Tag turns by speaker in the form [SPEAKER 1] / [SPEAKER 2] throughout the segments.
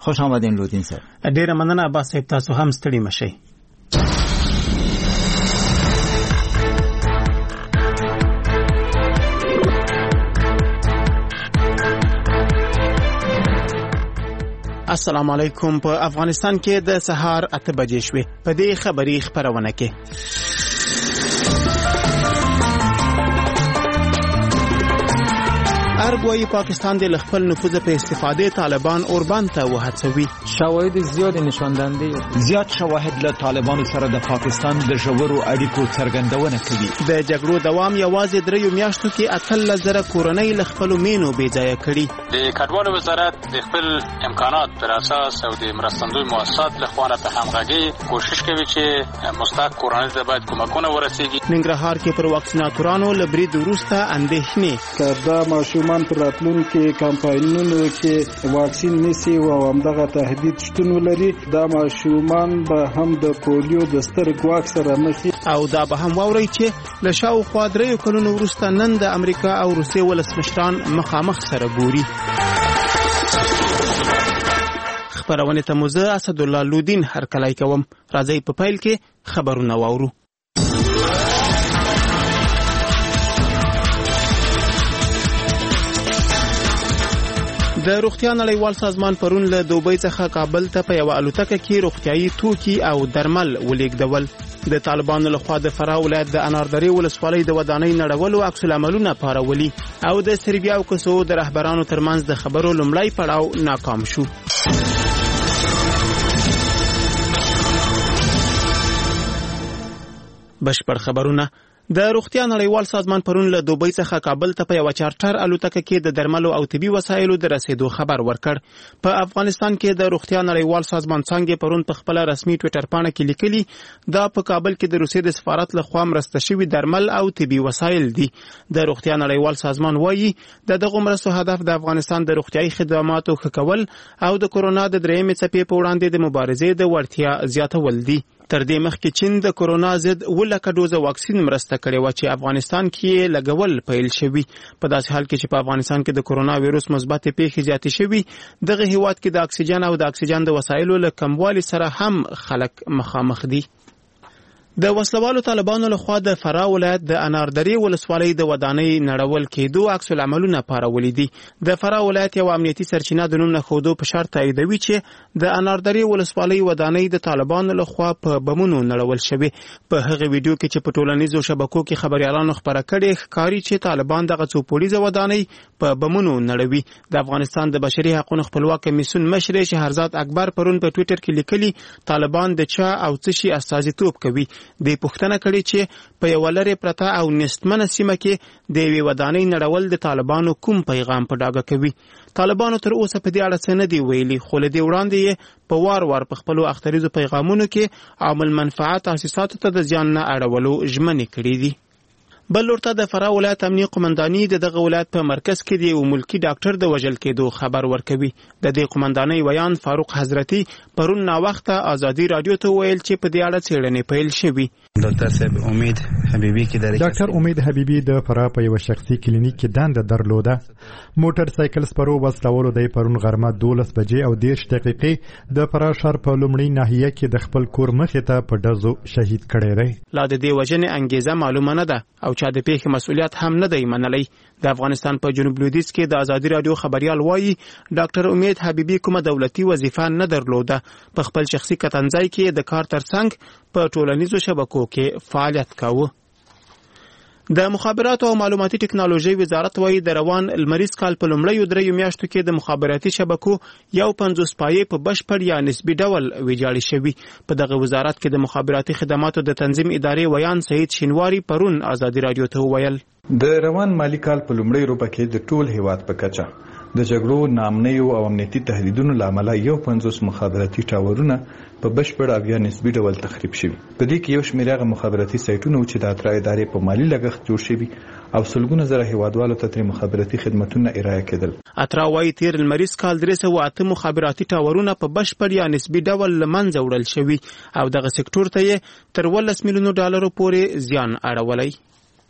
[SPEAKER 1] خوش آمدین لودین صاحب.
[SPEAKER 2] ډیره مننه عباس صاحب، تاسو هم ستړي مشئ. السلام علیکم. په افغانستان کې د سهار 8 بجې شوې. په دې خبري خبرونه کې ارګوي پاکستان د خپل نفوذ په استفاده طالبان اوربان ته وهڅوي.
[SPEAKER 3] شواهد زیات نشان دهنده
[SPEAKER 1] زیات شواهد له طالبانو سره د پاکستان د ژورو اړیکو څرګندونه کوي.
[SPEAKER 2] د جګړو دوام یوازې 3 میاشتو کې 13,000 کورنۍ له خپل مینو بې ځای کړي.
[SPEAKER 4] د کډوالو وزارت د خپل امکانات پر اساس او د مرستندوی مؤسسات له خوا په همغږي کوشش کوي چې مستحق کورنۍ ته باید کومکونه ورسیږي.
[SPEAKER 2] ننګرهار کې پر واکسیناتورانو له برید وروسته اندېښنې
[SPEAKER 5] کړه ماشومان پر راتلونکي کمپاینونو کې واکسین نسی او همدغه تهدید شتون ولري. دا ماشومان به هم د پولیو د ستر ګواښ سره مخ دي.
[SPEAKER 2] او دا به هم واوري چې له شاوخوا 3 کلونو وروسته نن د امریکا او روسیې ولسمشران مخامخ سره ګوري. خبرونه ته موزه اسد الله لودین هرکلای کوم. راځي په پیل کې خبرونه واورو. د روغتیا نړیوال سازمان پرون له دوبۍ څخه کابل ته په یو الوتکه کې روغتیايي توکي او درمل ولېږدول. د طالبانو لخوا د فراه ولایت د اناردرې ولسوالۍ د ودانۍ نړولو عکس العملونه پارولي او د سربیا او کوسوو د رهبرانو ترمنځ د خبرو لومړی پړاو ناکام شو. بشپړ خبرونه. د روغتیا نړیوال سازمان پرون له دوبۍ څخه کابل ته په یو چارټر الوتکه کې د درملو او طبي وسایلو د رسیدو خبر ورکړ. په افغانستان کې د روغتیا نړیوال سازمان څنګه پرون په خپل رسمي ټوئیټر پاڼه کې لیکلي دا په کابل کې د روسیې د سفارت لخوا مرسته شوی درمل او طبي وسایل دي. د روغتیا نړیوال سازمان وایي دغه مرستو هدف د افغانستان د روغتیايي خدماتو ښه کول او د کورونا د 3مې څپې په وړاندې د مبارزې د وړتیا زیاتول دي. تر دې مخکې چین د کورونا ضد 1,00,000 ډوزه واکسین مرسته کړې و چې افغانستان کې لګول پیل شوی. په داسې حال کې چې په افغانستان کې د کورونا وایروس مثبت پیښې زیاتې شوي، دغه هیواد کې د اکسیجن او د اکسیجن د وسایلو له کموالي سره هم خلک مخامخ دي. د وسلوالو طالبانو لخوا د فراه ولایت د اناردرې ولسوالۍ د ودانۍ نړول کېدو عکس العملونه پارولي دي. د فراه ولایت یو امنیتي سرچینه د نوم نه خودو په شرط تاییدوي چې د اناردرې ولسوالۍ ودانۍ د طالبانو لخوا په بمونو نړول شوی. په هغه ویډیو کې چې په ټولنیزو شبکو کې خبريالانو خبره کړي ښکاري چې طالبان دغه څو پولیسه ودانۍ په بمونو نړوي. د افغانستان د بشري حقوقو خپلواک کمیسیون مشر شهرزاد اکبر پرون په ټوئیټر کې لیکلي طالبان د چا او څه شي استازیتوب کوي. د پښتنه کړي چې په یو لری پرتا او نستمنه سیمه کې د وی ودانۍ نړول د طالبانو کوم پیغام په ډاګه کوي. طالبانو تر اوسه په دې اړه څه نه دی ویلي، خو له دې وړاندې په وار په خپل اختریزو پیغامونو کې عامل منفعت تاسیساتو ته د ځان نه اړولو ژمنې کړې دي. بل ورته د فراه ولایت امنیه قومنداني دغه ولایت په مرکز کې دی او ملکی ډاکټر د وژل کېدو خبر ورکوي. د دې قومنداني ویان فاروق حضرتي پرون نا وخت ازادي رادیو ته ویل چې په دې اړه څېړنې پیل شوې.
[SPEAKER 6] ډاکټر صاحب امید حبیبي کې
[SPEAKER 7] ډاکټر امید حبیبي د فراه په یو شخصي کلینیک کې دنده درلوده. موټر سایکل سپرو وسلولو د پرون غرمه 12 بجې او 10 دقیقې د فراه شهر په لومړی ناحیه کې د خپل کور مخې ته په ډزو شهید کړی دی.
[SPEAKER 2] لا د دې وجنې انګیزه معلومه نه ده او چا د پیښې مسؤلیت هم نه دی منلی. د افغانستان په جنوب لویدیځ کې د ازادي رادیو خبريال وایي ډاکټر امید حبیبي کومه دولتي وظیفه نه درلوده. په خپل شخصي کتنځای کې د کار ترڅنګ په ټولنیزو شبکو کې فعالیت کاوه. د مخابراتو او معلوماتي ټکنالوژي وزارت وایي د روان لمریز کال په لومړیو 3 میاشتو کې د مخابراتي شبکو 50 پایې په بشپړ یا نسبي ډول ویجاړې شوي. په دغه وزارت کې د مخابراتي خدماتو د تنظیم ادارې ویان سعید شینواری پرون ازادي رادیو ته ویل
[SPEAKER 8] د روان مالی کال په لومړی روپه کې د ټول هیواد په کچه د جګړو نامنیو او امنیتي تهدیدونو لامل 50 مخابراتي ټاورونه په بشپړ او یا نسبي ډول تخریب شوي. په دې کې یو شمېر هغه مخابراتي سایټونه چې د اترا ادارې په مالی لګښت جوړ شوي او سلګونه زره هیوادوالو ته تر مخابراتي خدماتونه ارائه کېدل.
[SPEAKER 2] اترا وايي تیر لمریز کال 308 مخابراتي ټاورونه په بشپړ یا نسبي ډول لمنځه وړل شوي او دغه سکتور ته تر $10 میلیون پورې زیان اړولی.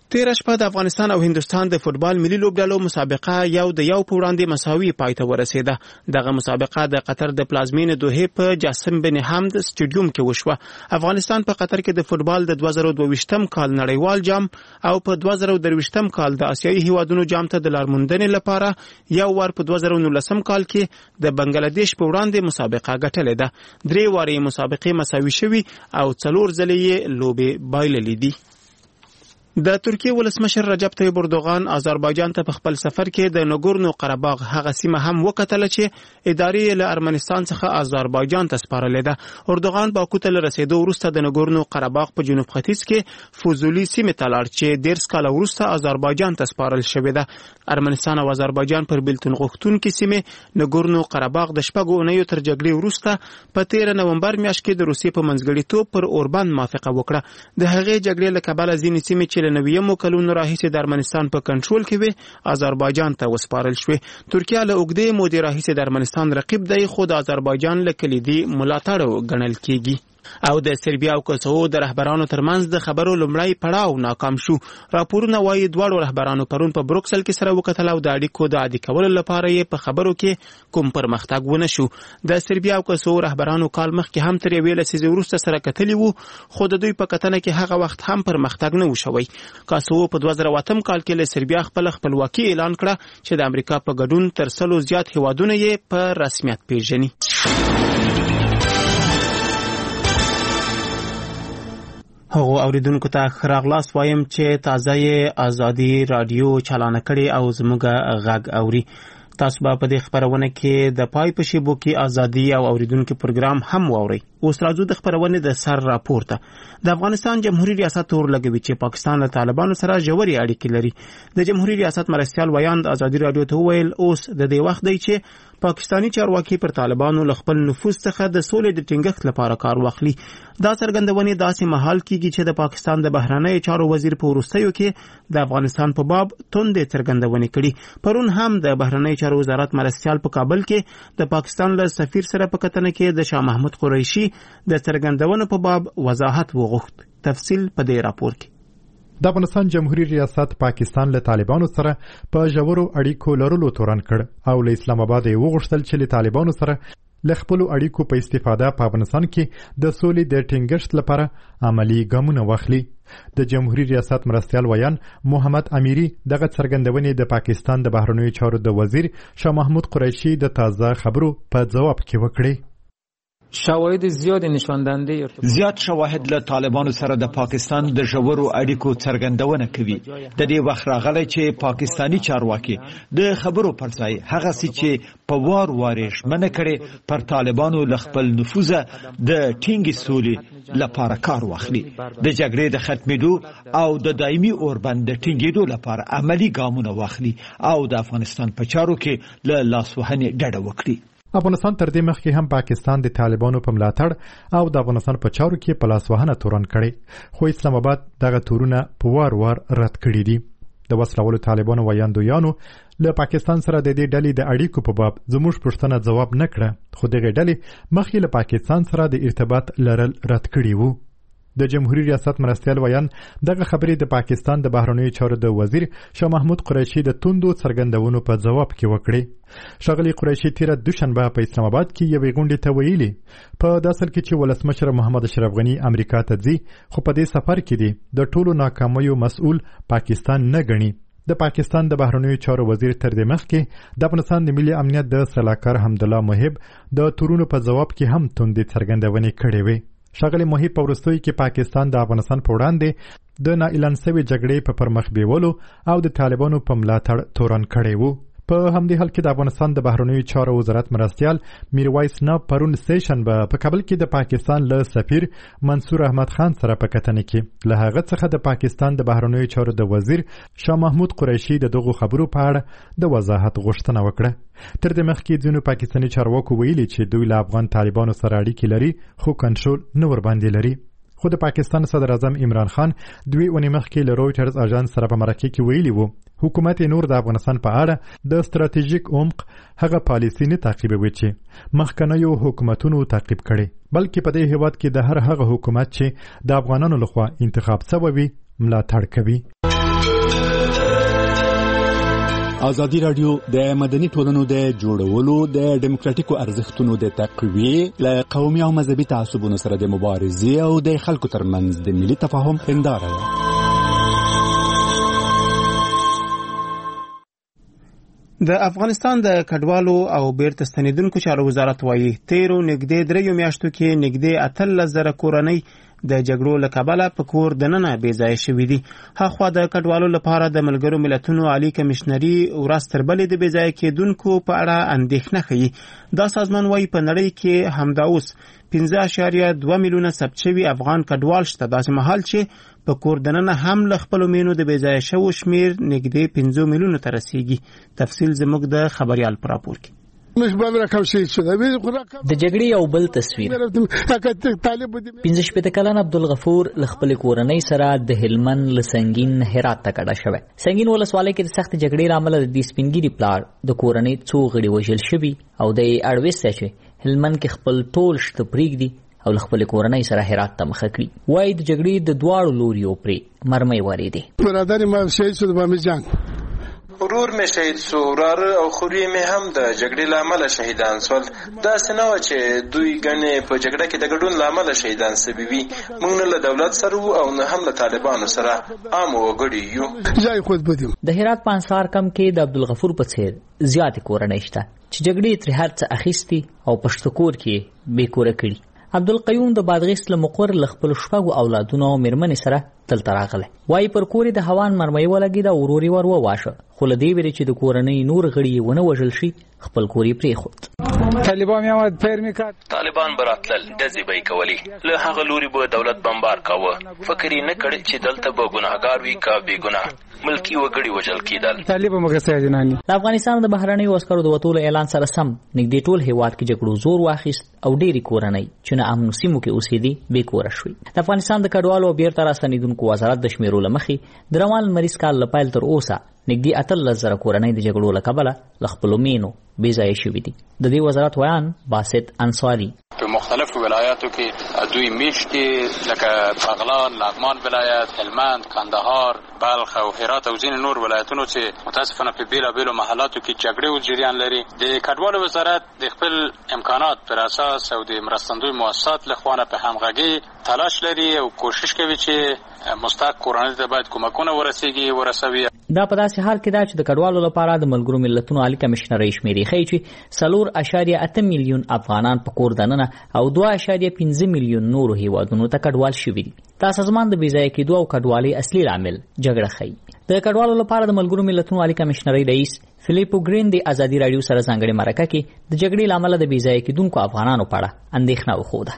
[SPEAKER 2] تیر شپه د افغانستان او هندستان د فوتبال ملي لوبډلو مسابقه یو د یو په وړاندې مساوي پای ته ورسېده. دغه مسابقه د قطر د پلازمینې دوحې په جاسم بن حمد سټیډیوم کې وشوه. افغانستان په قطر کې د فوتبال د 2022م کال نړیوال جام او په 2023م کال د آسیایي هیوادونو جام ته د لارموندنې لپاره یو وار په 2019م کال کې د بنگلاديش په وړاندې مسابقه ګټلې ده. 3 وارې مسابقې مساوي شوي او 4 ځلې یې لوبې بایللې دي. د ترکیه ولسمشر رجب طیب اردوغان آذربایجان ته په خپل سفر کې د نګورنو قرهباغ هغه سیمه هم وکتله چې ادارې له ارمنستان څخه آذربایجان ته سپارلې ده. اردوغان باکو ته رسیدو وروسته د نګورنو قرهباغ په جنوب ختیځ کې فوزولی سیمه ته لاړ چې 10 کال وروسته آذربایجان ته سپارل شوې ده. ارمنستان او آذربایجان پر بیلتون غوښتونکو سیمه نګورنو قرهباغ د شپږو اونیو تر جګړې وروسته په 13 نومبر میاشت کې د روسیې په منځګړیتوب پر اوربان موافقه وکړه. د هغې جګړې له کبله ځینې سیمې چې نویمو کلونو راهیسې د ارمنستان په کنټرول کې وي آذربایجان ته وسپارل شوې. ترکیه له اوږدې مودې راهیسې د ارمنستان رقیب دی خو د آذربایجان له کلیدي ملاتړو ګڼل کیږي. او د سربیا او کوسوو د رهبرانو ترمنځ د خبرو لومړی پړاو ناکام شو. راپورونه وايي دواړو رهبرانو پرون په بروکسل کې سره وکتل او د اړیکو د عادي کولو لپاره یې په خبرو کې کوم پرمختګ ونه شو. د سربیا او کوسوو رهبرانو کال مخکې هم تر یوې لسیزې وروسته سره کتلي وو خو د دوی په کتنه کې هغه وخت هم پرمختګ نه و شوی. کوسوو په 2008م کال کې له سربیا خپلواکي اعلان کړه چې د امریکا په ګډون تر 100 زیات هیوادونه یې په رسمیت پیژني. هغه اوریدونکو ته خراغلاس وایم چې تازه یې ازادي رادیو چالانه کړي او زموږ غږ اوري. تاسو به په دې خبرونه کې د پای په شیبو کې ازادي او اوریدونکو پروګرام هم واورئ. اوس راځو د خبرونه د سر راپورته. د افغانستان جمهوریت ریاست تور لګوي چې پاکستان له طالبانو سره ژورې اړیکې لري. د جمهوریت ریاست مرستیال ویاند ازادي رادیو ته ویل اوس د دې وخت دی چې پاکستانی چارواکي پر طالبانو له خپل نفوذ څخه د سولې د ټینګښت لپاره کار واخلي. دا څرګندونې داسې مهال کیږي چې د پاکستان د بهرنی چارو وزیر په وروستیو کې د افغانستان په باب توندې څرګندونې کړي. پرون هم د بهرنی چارو وزارت مرستیال په کابل کې د پاکستان له سفیر سره په کتنه کې د شاه محمود قریشي د څرګندونو په باب وضاحت وغوښت. تفصیل په دې راپور کې.
[SPEAKER 7] د افغانستان جمهوریت ریاست پاکستان له طالبانو سره په ژورو اړیکو لرلو تورن کړ او له اسلام آباد یې وغوښتل چې له طالبانو سره له خپلو اړیکو په استفاده په افغانستان کې د سولې د ټینګښت لپاره عملی ګامونه واخلي. د جمهوریت ریاست مرستیال ویان محمد امیری دغه څرګندونې د پاکستان د بهرنیو چارو د وزیر شاه محمود قریشي د تازه خبرو په جواب کې وکړي.
[SPEAKER 3] شواهد زیات نشان دهنده
[SPEAKER 1] زیات شواهد له طالبانو سره د پاکستان د ژورو اړیکو څرګندونه کوي. د دې وخت راغلی چې پاکستانی چارواکي د خبرو پر ځای هغه چې په وار ژمنه کړي پر طالبانو له خپل نفوذ د ټینګې سولې لپاره کار واخلي. د جګړې د ختمېدو او د دایمي اوربند د ټینګېدو لپاره عملی ګامونه واخلي او د افغانستان په چارو کې له لاسوهنې ډډه وکړي.
[SPEAKER 7] افغانستان تر دې مخکې هم پاکستان د طالبانو په ملاتړ او د افغانستان په چارو کې په لاسوهنه تورن کړي خو اسلام آباد دغه تورونه په وار رد کړي دي. د وسلوالو طالبانو ویاندویانو له پاکستان سره د دې ډلې د اړیکو په باب زموږ پوښتنه ځواب نه کړه خو دغه ډلې مخکې له پاکستان سره د ارتباط لرل رد کړي وو. د جمهوریت ریاست مرستیال ویان دغه خبرې د پاکستان د بهرنیو چارو د وزیر شاه محمود قریشي د توندو څرګندونو په جواب کې وکړي. ښاغلي قریشي تیره دوشنبه په اسلام آباد کې یوې غونډې ته ویلي په داسل کې چې ولسمشر محمد اشرف غني امریکا ته ځي خو په دې سفر کې دی د ټولو ناکامیو مسؤل پاکستان نه ګڼي. د پاکستان د بهرنیو چارو وزیر تر دې مخکې د افغانستان د ملي امنیت د سلاکار حمدالله محب د تورونو په جواب کې هم توندې څرګندونې کړې وې. ښاغلي محب په وروستیو کې پاکستان د افغانستان په وړاندې د نااعلان شوې جګړې په پرمخ بیولو او د طالبانو په ملاتړ تورن کړی وو. په همدې حال کې د افغانستان د بهرنیو چارو وزارت مرستیال میرویس نه پرون سیشنبه په کابل کې د پاکستان له سفیر منصور احمد خان سره په کتنه کې له هغه څخه د پاکستان د بهرنیو چارو د وزیر شاه محمود قریشي د دغو خبرو په اړه د وضاحت غوښتنه وکړه. تر دې مخکې ځینو پاکستاني چارواکو ویلي چې دوی له افغان طالبانو سره اړیکې لري خو کنټرول نه ورباندې لري. خو د پاکستان صدر اعظم عمران خان دوی اونۍ مخکې له رویټرز اژانس سره په مرکه کې ویلي وو حکومت نور د افغانستان په اړه د ستراتیژیک عمق هغه پالیسي نه تعقیبوي چې مخکنیو حکومتونو تعقیب کړي بلکې په دې هیواد کې د هر هغه حکومت چې د افغانانو لخوا انتخاب شوی وي ملاتړ کوي.
[SPEAKER 9] ازادي رادیو د مدني ټولنو د جوړولو د ډیموکراتیکو ارزښتونو د تقویې له قومي او مذهبي تعصبونو سره د مبارزې او د خلکو ترمنځ د ملي تفاهم هنداره ده.
[SPEAKER 2] د افغانستان د کډوالو او بیرته ستنیدونکو چارو وزارت وایي تیرو نږدې 3 میاشتو کې نږدې 18,000 کورنۍ د جګړو له کبله په کور دننه بې ځایه شوي دي. هاخوا د کډوالو لپاره د ملګرو ملتونو عالی کمشنري ورځ تر بلې د بې ځایه کېدونکو په اړه اندېښنه ښیي. دا سازمان وایي په نړۍ کې همدا اوس 15.2 میلیونه ثبت شوي افغان کډوال شته، داسې مهال چې په کور دننه هم له خپلو مینو د بې ځایه شوو شمیر نږدې 15 میلیونو ته رسیږي. تفصیل زموږ د خبریال په راپور کې.
[SPEAKER 10] د جګړې یو بل تصویر 15 کلن عبدالغفور له خپل کورنۍ سره د هلمند له سنگین هرات ته کډه شوی. سنگین ولسوالۍ کې د سخت جګړې له امله د دې سپینګیري پلار د کورنۍ څو غړي وژل شوي او د اړوسته چې هلمند کې خپل ټول شته پرېږدي او له خپل کورنۍ سره هرات ته مخه کړي. وایي د جګړې د دواړو لوریو پرې مرمۍ وارېدې.
[SPEAKER 11] برادر ما شهید شد با جنگ
[SPEAKER 12] ورور می شهید سو، وراره او خوري می هم د جګړې لامل شهیدان سول. دا سنو چې دوی غنې په جګړه کې د ګډون لامل شهیدان سببي. موږ نه له دولت سره او نه هم له طالبانو سره عام وګړي یو.
[SPEAKER 11] ځای خود بدیم.
[SPEAKER 10] د هرات په انصار کم کې د عبدالغفور په څیر زیات کورنۍ شته چې جګړې تر هر څه اخیستي او پښتکور کې بې کوره کړي. عبدالقیوم د بادغیس له مقر له خپل شپږو اولادونو او میرمنې سره دلته راغلی. وایي پر کور د هوان مرمۍ ولګېده او ورور یې ور وواشه، خو له دې ویرې چې د کورنۍ نور غړي یې ونه وژل شي خپل کور یې پرېښود.
[SPEAKER 13] طالبان براتلل ډزې به یې کولې، له هغه لوري به دولت بمبار کاوه. فکر یې نه کړ چې دلته به ګناهګار وي که بې ګناه ملکي وګړي وژل کېدل.
[SPEAKER 10] د افغانستان د بهرنیو عسکرو د وتلو اعلان سره سم نږدې ټول هیواد کې جګړو زور واخیست او ډېرې کورنۍ چې نه امنو سیمو کې اوسېدي بې کوره شوې. د افغانستان د کډوالو او بیرته راستنېدونکو وزارت د شمیرو له مخې د روان لمریز کال له پیل تر اوسه نږدې 18,000 کورنۍ د جګړو له کبله له خپلو مینو بې ځایه شوي دي. د دې وزارت ویان باسط انصاري
[SPEAKER 4] په مختلفو ولایاتو کې دوی میشتې لکه بغلان، لغمان ولایت، هلمند، کندهار، بلخ او هرات او ځینې نور ولایتونو چې متاسفانه په بیلابیلو محلاتو کې جګړې جریان لري. د کډوالو وزارت د خپل امکانات پر اساس او د مرستندوی مؤسسات له خوا په همغږي تلاش لري او کوشش کوي چې مستحق کورنۍ ته باید کومکونه ورسوي.
[SPEAKER 10] دا په داسې حال کې ده چې د کډوالو لپاره د ملګرو ملتونو عالی کمشنرۍ شمیرې ښیي چې 4.8 میلیون افغانان په کور دننه او 2.5 میلیون نورو هیوادونو ته کډوال شوي دي. دا سازمان د بې ځایه کېدو او کډوالۍ اصلي لامل جګړه ښیي. د کډوالو لپاره د ملګرو ملتونو عالی کمشنرۍ رئیس فلیپو ګرین د ازادي رادیو سره ځانګړې مرکه کې د جګړې له امله د بې ځایه کېدونکو افغانانو په اړه اندېښنه وښوده.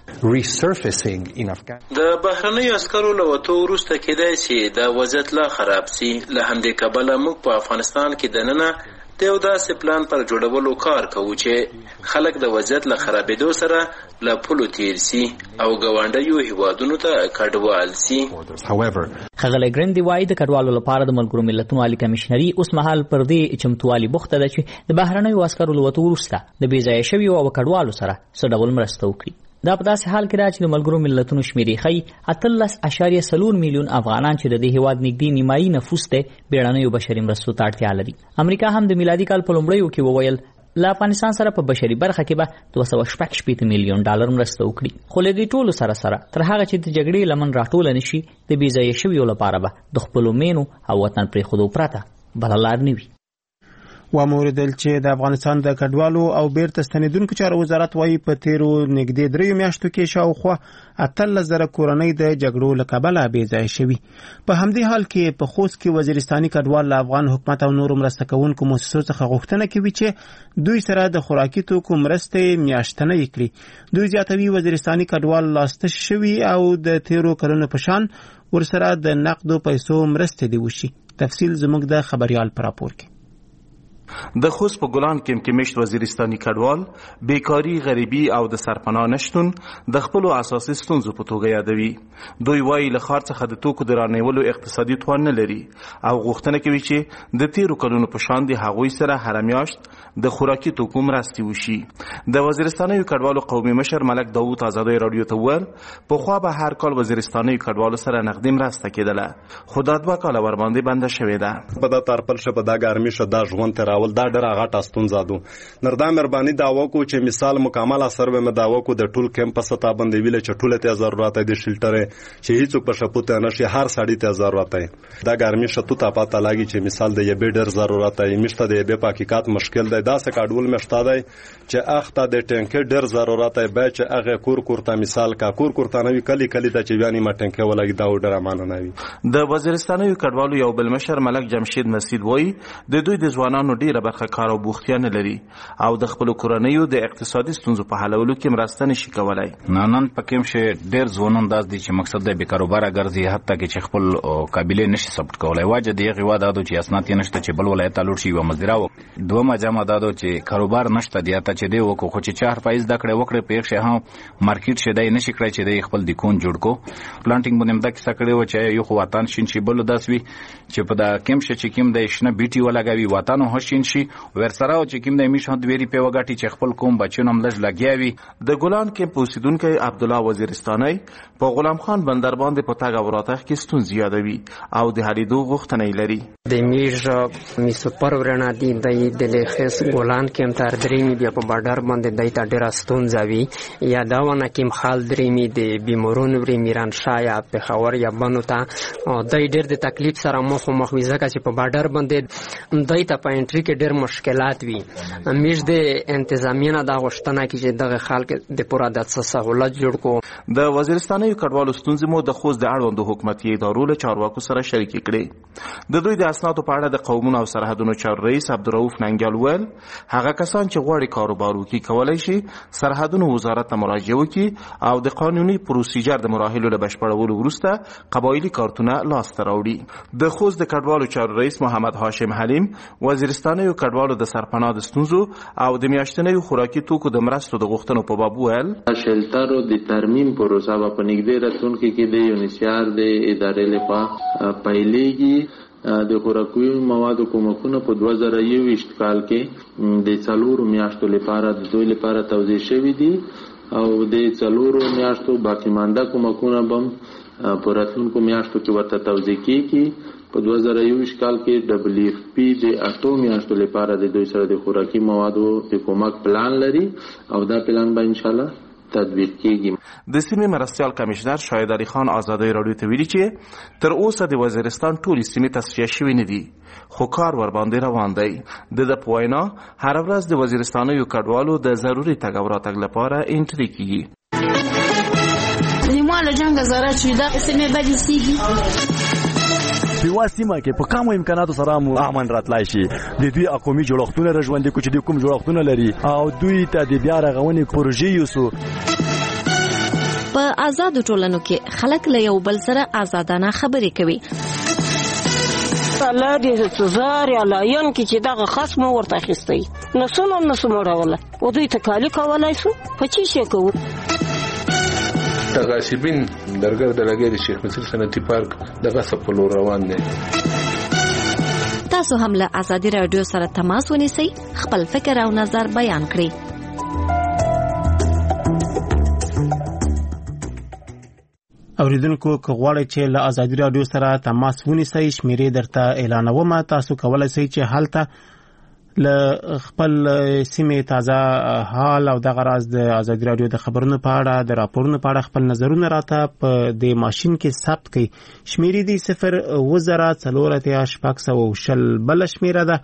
[SPEAKER 12] د بهرنیو عسکرو له وتو وروسته کېدای شي دا وضعیت لا خراب سي. له همدې کبله موږ په افغانستان کې دننه د یو داسې پلان پر جوړولو کار کوو چې خلک د وضعیت له خرابېدو سره له پولو تیر سي او ګاونډیو هیوادونو ته کډوال سي.
[SPEAKER 10] ښاغلی ګرین وایي د کډوالو لپاره د ملګرو ملتونو عالی کمشنري اوس مهال پر دې چمتووالي بوخته ده چې د بهرنیو عسکرو له وتو وروسته د بې ځایه شویو او کډوالو سره څه ډول مرسته وکړي. دا په داسې حال کې ده چې د ملګرو ملتونو شمیرې ښیي 18.4 میلیون افغانان چې د دې هیواد نږدې نیمایي نفوس دی بیړنیو بشري مرستو ته اړتیا لري. امریکا هم د میلادي کال په لومړیو کې وویل له افغانستان سره په بشري برخه کې به 216 میلیون ډالر مرسته وکړي. خو له دې ټولو سره تر هغه چې د جګړې لمن راټوله نشي د بې ځایه شویو لپاره به د خپلو مینو او وطن پرېښودو پرته بله لار نه وي.
[SPEAKER 2] وموردل چې د افغانستان د کډوالو او بیرته ستنیدونکو چارو وزارت وایي په تیرو نږدې 3 میاشتو کې شاوخوا 18,000 کورنۍ د جګړو له کبله بې ځایه شوي. په همدې حال کې په خوست کې وزیرستاني کډوال له افغان حکومت او نورو مرسته کوونکو مؤسسو څخه غوښتنه کوي چې دوی سره د خوراکي توکو مرستې میاشتنۍ کړي. دوی زیاتوي وزیرستاني کډوال لاسته شوي او د تیرو کلونو په شان ورسره د نقدو پیسو مرستې دي وشي. تفصیل زموږ د خبریال پر راپور کې.
[SPEAKER 14] د خوست په ګلان کې مشت وزیرستاني کډوال بیکاری، غریبي او د سرپناه نشتون د خپل اساسي ستونزو په توګه یادوي. دوی وايي له ښار څخه د توکو د رانیولو اقتصادي توان نه لري او غوښتنه کوي چې د تیرو کلونو په شان د هغوی سره هر میاشت د خوراکي توکو مرستې وشي. د وزیرستاني کډوالو قومي مشر ملک داوود آزادۍ رادیو ته وویل پخوا به هر کال وزیرستاني کډوالو سره نقدي مرسته کېدله، خو دا 2 کاله ورباندې بنده شوې ده.
[SPEAKER 15] په دا تارپل شه په دا ګرمي شه دا ژوند تراول دا ډېره غټه ستونزه ده. نردا مهرباني دا وکړو چې مثال مکمل اثر به مدا وکړو د ټول کیمپس ته باندې ویل چې ټول ته ضرورت دی شلټر چې هیڅ په شپوته نشي هر سړی ته ضرورت دی. دا ګرمي شه ته پاته لاګي چې مثال د یبه ډېر ضرورت دی مشته د یبه حقیقت مشکل دی. دا څه کډول مشته دی چې اخته د ټینک ډېر ضرورت دی به چې هغه کور ته مثال کا کور ته نوې کلی ته چې بیانې ما ټینک ولګي دا ډېر امانه نوي.
[SPEAKER 14] د وزیرستاني کډوالو یو بل مشر ملک جمشید مسعود وایي د دوی د ځوانانو ډیره برخه کار او بوختیا نه لري او د خپل کورنیو د اقتصادي ستونزو په حلولو کې مرسته نشي کولای.
[SPEAKER 16] نن پکې مشه ډیر ځوانان داس دي چې مقصد د بیکاروبار ګرځي حتی کې خپل قابلیت نشي ثبت کولای. واجه دی غوا دادو چې اسناد نشته چې بل ولایت لور شي و مزدراو دوه مجامع دادو چې کاروبار نشته دی ته چې دی وکړو خو چې 4% د کړه وکړه په ښه هم مارکیټ شه دی نشي کړی چې دی خپل د کون جوړ کو پلانټینګ باندې مدا کې سکړې و چې یو خو وطن شین شي بل داسوي چې په دا کیم شه چې کیم د شنه بیټي ولګوي وطن هوشین شي ورسره او چې کیم د میش هد ویری په وګاټي چې خپل کوم بچو نم لږ لګیاوي.
[SPEAKER 14] د ګلان کې پوسیدونکو عبد الله وزیرستاني په غلام خان بندر باندې په تاګ وراتخ کې ستونزې یادوي او د هلیدو غوښتنې لري.
[SPEAKER 17] د میژ میسو پرورنا دي د لخص ګلان کې تر درېمي بیا په بارډر باندې دای ته ډېر ستونزې یا دا ونه کې خال درېمي د بیمورونو ورې میران شایا په خور یا بنو ته دای ډېر د تکلیف سره مخ وي ځکه چې په بارډر باندې دای ته په انټری کې ډېر مشکلات وي. میژ د انتظامیه دا غوښتنه کوي چې دغه خلک د پوره د سہولت جوړ کو.
[SPEAKER 14] د وزیرستاني کډوالو ستونزې مو د خوست د اړوندو حکومتي ادارو له چارواکو سره شریک کړي. د دوی د اسنادو په اړه د قومونو او سرحدونو چار رئیس عبدالرؤف ننګیال ویل هغه کسان چې غواړي کاروبار وکړي کولای شي سرحدونو وزارت ته مراجعه وکړي او د قانوني پروسیجر د مراحلو له بشپړولو وروسته قبایلي کارتونه لاسته راوړي. د خوست د کډوالو چار رئیس محمد هاشم حلیم وزیرستاني کډوالو د سرپناه د ستونزو او د میاشتنیو خوراکي توکو د مرستو د غوښتنو په باب ویل
[SPEAKER 12] شلټرو د ترمیم پروسه په نږدې راتلونکي کې د یونیسیار د ادارې لخوا پیلېږي. د خوراکي موادو کومکونه په 2021 کال کې د 4 میاشتو لپاره د دوی لپاره توزیع شوي دي او د 4 میاشتو باقی مانده کومکونه بم په راتلونکو میاشتو کې ورته توزیع کیږي. په 2021 کال کې WFP د 8 میاشتو لپاره د دوی سره د خوراکي موادو د کومک پلان لري او دا پلان به ان شاء الله تطبیق کیږي.
[SPEAKER 14] د سیمې مرستیال کمشنر شاهد علي خان آزادۍ رادیو ته ویلي چې تر اوسه د وزیرستان ټولې سیمې تصفیه شوې نه دي خو کار ورباندې روان دی. د پوینا هر ورځ د وزیرستاني کډوالو د ضروري تګ او راتګ لپاره انټری کیږي.
[SPEAKER 18] لیموالو جنگ زاره چې دا سیمې باندې سیږي
[SPEAKER 19] په واسطه کې په کومو امکاناتو سره مو امن راتلای شي. د دوی اقومي جوړښتونه رژوندې کو چې د کوم جوړښتونه لري او دوی ته د بیا رغونې پروژې یوسو.
[SPEAKER 20] په آزادو ټولنو کې خلک له یو بل سره آزادانه خبرې کوي.
[SPEAKER 21] الله دې تزار یا لاین کې چې دغه خصم ورته اخیستی نسو راوله او دوی ته کالی کولای شو په چی شي کوو.
[SPEAKER 22] تغاصبین درګر د لګي د شیخ مصر صنعتي پارک دغه سپلو روان دي.
[SPEAKER 20] تاسو هم له آزادي رادیو سره تماس ونیسئ خپل فکر او نظر بیان کړئ.
[SPEAKER 2] اوریدونکو که غواړئ چې له آزادي رادیو سره تماس ونیسئ شمیرې درته اعلانوم. تاسو کولی شئ چې هلته له خپل سیمې تازه حال او دغه راز د آزادي رادیو د خبرونو په اړه د راپورونو په اړه خپل نظرونه راته په د ماشین کې ثبت کړئ. شمیرې دي 0 بل شمیره ده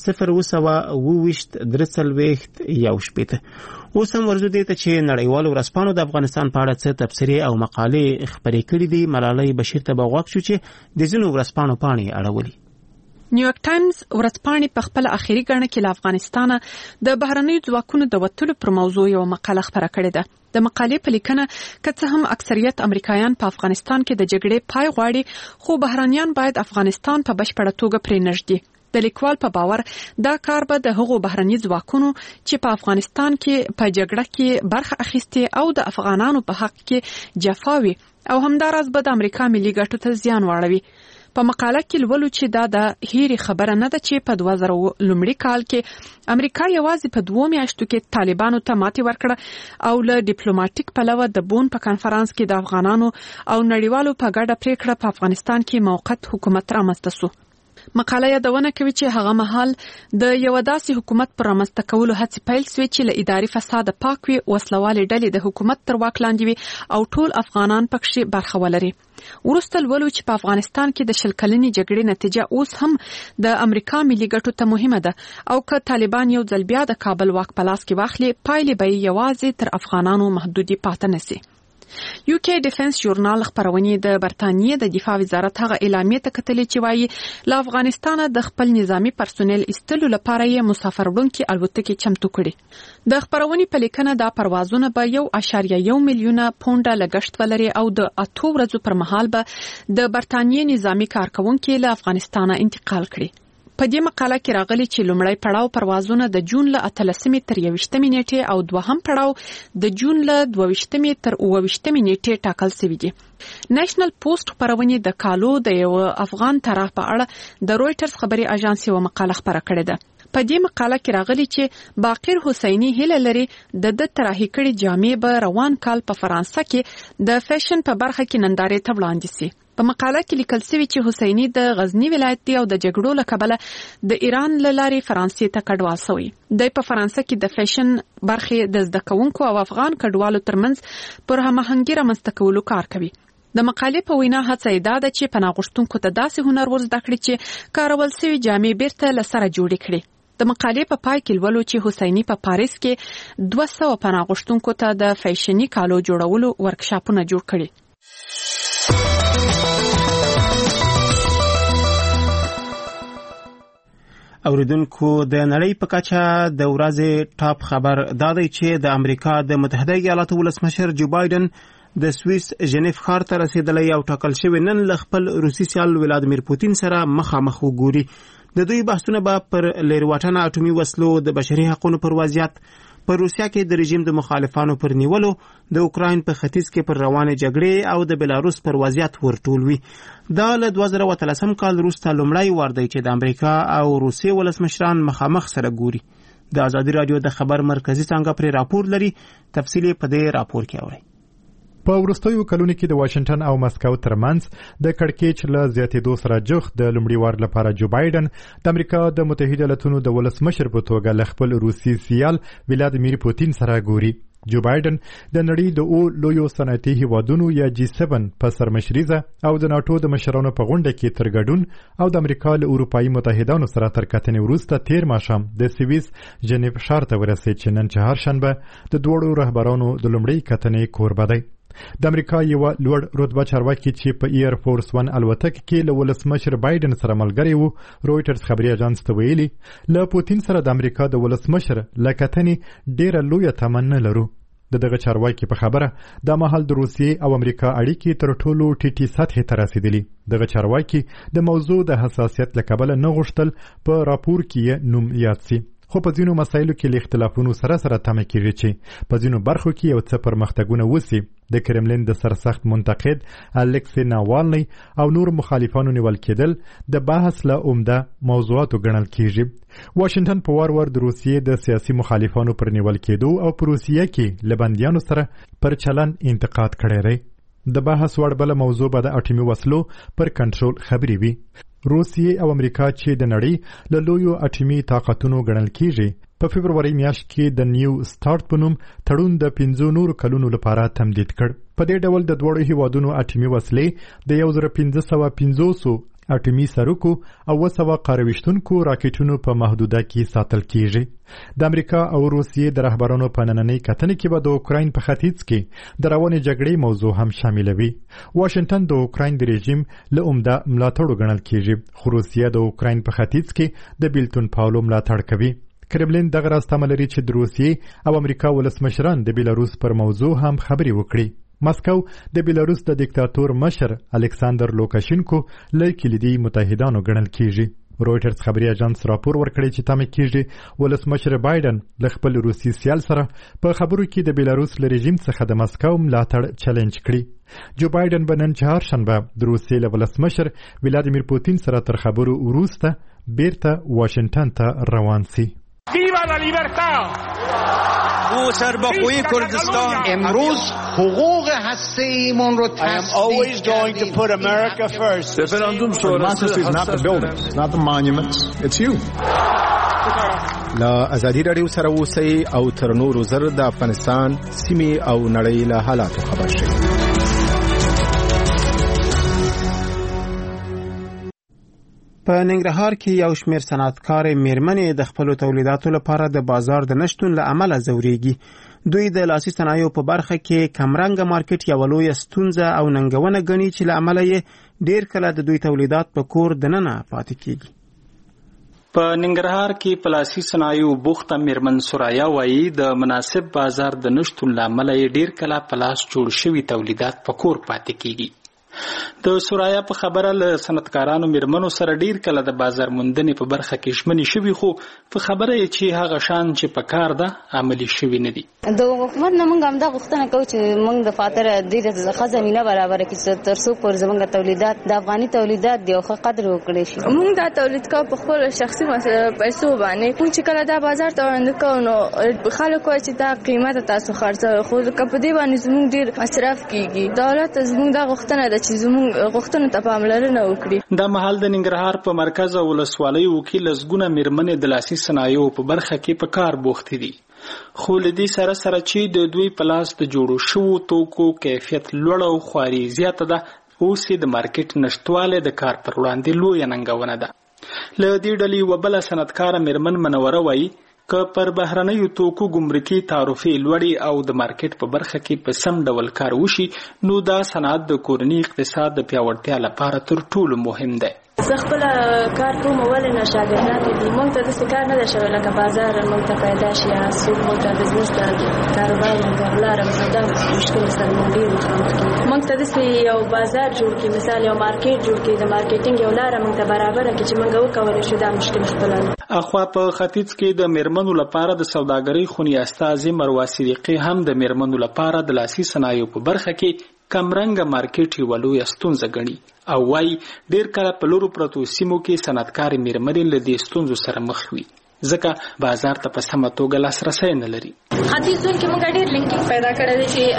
[SPEAKER 2] 0 اوس هم ورزو دي ته چې نړیوالو ورځپاڼو د افغانستان په اړه څه تبصرې او مقالې خپرې کړي دي. ملالۍ بشیر ته به غوږ شو چې د ځینو ورځپاڼو پاڼې اړولي.
[SPEAKER 23] نیویارک ټایمز ورځپاڼې په خپل اخیری ګڼه کې له افغانستانه د بهرنیو ځواکونو د وتلو پر موضوع یو مقاله خپره کړې ده. د مقالې په لیکنه که څه هم اکثریت امریکایان په افغانستان کې د جګړې پای غواړي خو بهرنیان باید افغانستان په بشپړه توګه پرې نږدې د لیکوال په باور دا کار به د هغو بهرني ځواکونو چې په افغانستان کې په جګړه کې برخه اخیستې او د افغانانو په حق کې جفاوي او همداراز به د امریکا ملي ګټو ته زیان واړوي. په مقاله کې لولو چې دا د هیري خبره نه ده چې په 2000 لومړي کال کې امریکا یوازې په 2 میاشتو کې طالبانو ته ماتې ورکړه او له ډیپلوماټیک پلوه د بون په کانفرنس کې د افغانانو او نړیوالو په ګډه پریکړه په افغانستان کې موقت حکومت رامنځته شو. مقاله یادونه کوي چې هغه مهال د یو داسې حکومت پر رامنځته کولو هڅې پیل شوې چې له اداري فساد پاک وي، وسلوالې ډلې د حکومت تر واک لاندې وي او ټول افغانان پکې برخه ولري. وروسته لولو چې په افغانستان کې د 20 کلنې جګړې نتیجه اوس هم د امریکا ملي ګټو ته مهمه ده او که طالبان یو ځل بیا د کابل واک په لاس کې واخلي، پایلې به یوازې تر افغانانو محدودې پاتې نشي. UK ډیفنس ژورنال خبرونې د برتانیې د دفاع وزارت هغه اعلامیه ته کتلې چې وایي له افغانستانه د خپل نظامی پرسونل ایستلو لپاره یې مسافر وړونکي الوتکې چمتو کړي. د خبرونې په لیکنه دا پروازونه به 1.1 میلیونه پونډه لګښت ولري او د 8 ورځو پر مهال به د برتانیې نظامی کارکونکي له افغانستانه انتقال کړي. په دې مقاله کې راغلي چې لومړی پړاو پروازونه د جون له 18 تر 21 نیټې او دوهم پړاو د جون له 22 تر 28 نیټې ټاکل شوی دی. نېشنل پوسټ خبرونه د کالو د یو افغان طرف په اړه د رويټرز خبري اژانس یو مقاله خبره کړې ده. په دې مقاله کې راغلي چې باقر حسینی هیله لري د طراحي کړي جامې به روان کال په فرانسه کې د فیشن په برخه کې نندارې ته وړاندې شي. په مقاله کې لیکل شوی چې حسینی د غزنی ولایت دی او د جګړو له کبله د ایران له لارې فرانسې ته کډوال شوی. د په فرانسه کې د فیشن برخه د زده کوونکو او افغان کډوالو ترمنځ پر هماهنګي رامنځته کولو کار کوي. د مقالې په وینا هڅه دا ده چې پناه غوښتونکو ته داسې هنر ورزده کړي چې کارول شوی جامې بیرته له سره جوړې کړي. د مقالې په پای کې لولو چې حسینی په پاریس کې 200 پناه غوښتونکو ته د فیشني کالو جوړولو ورکشاپونه جوړ کړي.
[SPEAKER 2] اوریدونکو د نړۍ په کچه د ورځې ټاپ خبر دا دی چې د امریکا د متحده ایالاتو ولسمشر جو بایدن د سویس ژنیف ښار ته رسیدلی او ټاکل شوی نن له خپل روسي سیال ولادیمیر پوتین سره مخامخ وګوري. د دوی بحثونه به پر لیروټنه اټومي وسلو، د بشري حقوقو پر وضعیت، پر روسیا کې د رژیم د مخالفانو پر نیولو، د اوکراین په ختیځ کې پر روانه جګړې او د بلاروس پر وضعیت ورټول وي. دا له 2013 کال وروسته لومړی وار دی چې د امریکا او روسیې ولسمشران مخامخ سره ګوري. د ازادي رادیو د خبر مرکزی څنګه پر راپور لري، تفصیل په دې راپور کې اورئ.
[SPEAKER 7] په وروستیو کلونو کې د واشنگټن او مسکو ترمنځ د کړکېچ له زیاتېدو سره جوخت د لومړي وار لپاره جو بایدن د امریکا د متحده ایالاتونو د ولسمشر په توګه له خپل روسي سیال ولادیمیر پوتین سره ګوري. جو بایدن د نړۍ د لویو صنعتي هیوادونو یا G7 په سرمشریزه او د ناتو د مشرانو په غونډه کې تر ګډون او د امریکا له اروپایي متحدانو سره تر کتنې وروسته تیر ماښام د سویس ژنیف ښار ته ورسېد چې نن چهارشنبه د دوړو رهبرانو د لومړۍ کتنې کوربه دی. د امریکا یو لوړ رتبه چارواکي چې په ایر فورس 1 الوتکه کې له ولسمشر بایدن سره ملګری وو، رويټرز خبري اژانس ته ویلي له پوتین سره د امریکا د ولسمشر لکتنې ډیره لویه تمنا لرو. دغه چارواکي په خبره د مهال د روسیې او امریکا اړیکې تر ټولو ټیټي سطحې ته رسیدلي. دغه چارواکي د موضوع د حساسیت له کبله نه غوښتل په راپور کې نوم یاد شي. خو په ځینو مسایلو کې له اختلافونو سره تمه کیږي چې په ځینو برخو کې یو څه پرمختګونه وسی. د کرملین د سرسخت منتقد الکسی ناوالنی او نور مخالفانو نیول کېدل د بحث له عمده موضوعاتو ګڼل کیږي. واشنگټن په وار وار د روسیې د سیاسي مخالفانو پر نیول کېدو او په روسیه کې له بندیانو سره پر چلن انتقاد کړی دی. د بحث وړ بله موضوع به د اټومي وسلو پر کنټرول خبري وي. روسیې او امریکا چې د نړۍ له لویو اټومي طاقتونو ګڼل کیږي په فبروري میاشت کې د نیو سٹارټ په نوم تړون د 15 نورو کلونو لپاره تمدید کړ. په دې ډول د دوړو هیوادونو اټومي وسلې د 1550 اټومي سرکو او 200 قارویشتونکو راکټونو په محدوده کې ساتل کیږي. د امریکا او روسیې د رهبرانو په نننۍ کتنې کې به د اوکراین په ختیځ کې د روانې جګړې موضوع هم شاملوي. واشنگټن د اوکراین د رژیم له عمده ملاتړو ګڼل کیږي، خو روسیه د اوکراین په ختیځ کې د بیلتون پاولو ملاتړ کوي. کرملین دغه راز تمه لري چې د روسیې او امریکا ولسمشران د بیلاروس پر موضوع هم خبرې وکړي. مسکو د بیلاروس د دیکتاتور مشر الکساندر لوکاشینکو له کلیدي متحدانو ګڼل کیږي. رويټرز خبري اژانس راپور ورکړی چې تمه کیږي ولسمشر بایدن له خپل روسي سیال سره په خبرو کې د بیلاروس له رژیم څخه د مسکو ملاتړ چیلنج کړي. جو بایدن به نن چهارشنبه د روسیې له ولسمشر ولادیمیر پوتین سره تر خبرو وروسته بیرته واشنگټن ته روان سي.
[SPEAKER 5] ویوا لا لیبرتا
[SPEAKER 6] او سربخوی کردستان
[SPEAKER 5] امروز حقوق هسته‌ایمون رو
[SPEAKER 6] I am always going to put America first.
[SPEAKER 8] Referendum sonrası is not the buildings, not the monuments, it's you.
[SPEAKER 2] لا ازادي رادیو سره اوسئ او تر نورو زر د افغانستان سیمې او نړۍ له حالاتو خبر شئ. په ننګرهار کې یو شمېر صنعتکار میرمنې د خپل تولیداتو لپاره د بازار د نشټون له امله ځورېږي. دوی د لاسي صنایعو په برخه کې کمرنګه مارکیټ یو لویه ستونزه او ننګونه ګڼي چې له امله یې ډېر کله د دوی تولیدات په کور دننه پاتې کېږي.
[SPEAKER 24] په ننګرهار کې په لاسي صنایعو بوخته میرمن سوریا وایي د مناسب بازار د نشټون له امله یې ډېر کله په لاس جوړ شوي تولیدات په کور پاتې کېږي. د سوریا په خبره له صنعتکارانو میرمنو سره ډیر کله د بازار موندنې په برخه کې ژمنې شوي خو په خبره یې چې هغه شان چې په کار ده عملي شوي نه دي.
[SPEAKER 25] د حکومت نه موږ هم دا غوښتنه کوو چې موږ د فاتر ډېره ښه زمینه برابره کړي چې تر څو پر زموږ تولیدات د افغاني تولیدات د یو ښه قدر وکړي شي.
[SPEAKER 26] موږ دا تولید کوو په خپل شخصي پیسو باندې. موږ چې کله دا بازار ته وړاندې کوو نو خلک وایي چې دا قیمت تاسو خرڅوئ خو که په دې باندې زموږ ډېر مصرف کېږي. دولت زموږ دا غوښتنه ده چې زموږ غوښتنو ته پاملرنه وکړي.
[SPEAKER 24] دا مهال د ننګرهار په مرکز او ولسوالیو کې لسګونه میرمنې د لاسي صنایعو په برخه کې په کار بوختې دي. خو له دې سره سره چې د دوی په لاس د جوړو شوو توکو کیفیت لوړ او خواري زیاته ده، اوس د مارکیټ نشټواله د کار پر وړاندې لویه ننګونه ده. له دې ډلې یوه بله صنعتکاره میرمن منوره وایي که پر بهرنیو توکو ګمرکي تعرفې لوړې او د مارکیټ په برخه کې په سم ډول کار وشي نو دا صنعت د کورني اقتصاد د پیاوړتیا لپاره تر ټولو مهم دی.
[SPEAKER 26] زه خپل کار کوم ولې نه شاګردان دي موږ ته د کار نه ده شوی لکه بازار موږ ته پیدا شي یا څوک موږ ته بزنس ته کاروبار موږ لاره دا مشکل سره موږ ډېر مخامخ کېږو. موږ ته داسې یو بازار جوړ کړي، مثال یو مارکیټ جوړ کړي، د مارکیټینګ یو لاره موږ ته برابره کړي چې موږ وکولی شو دا مشکل خپله.
[SPEAKER 24] اخوا په ختیځ کې د میرمنو لپاره د سوداګرۍ خونی استازي مروه صدیقي هم د میرمنو لپاره د لاسي صنایعو په برخه کې کمرنګه مارکیټ یوه لویه ستونزه ګڼي او وايي ډېر کله په لرو پرتو سیمو کې صنعتکارې میرمنې له دې ستونزو سره مخ وي ځکه بازار ته په سمه توګه لاسرسی نه لري.
[SPEAKER 26] ختیځ زون کې موږ ډېر لینکینګ پیدا کړی دی چې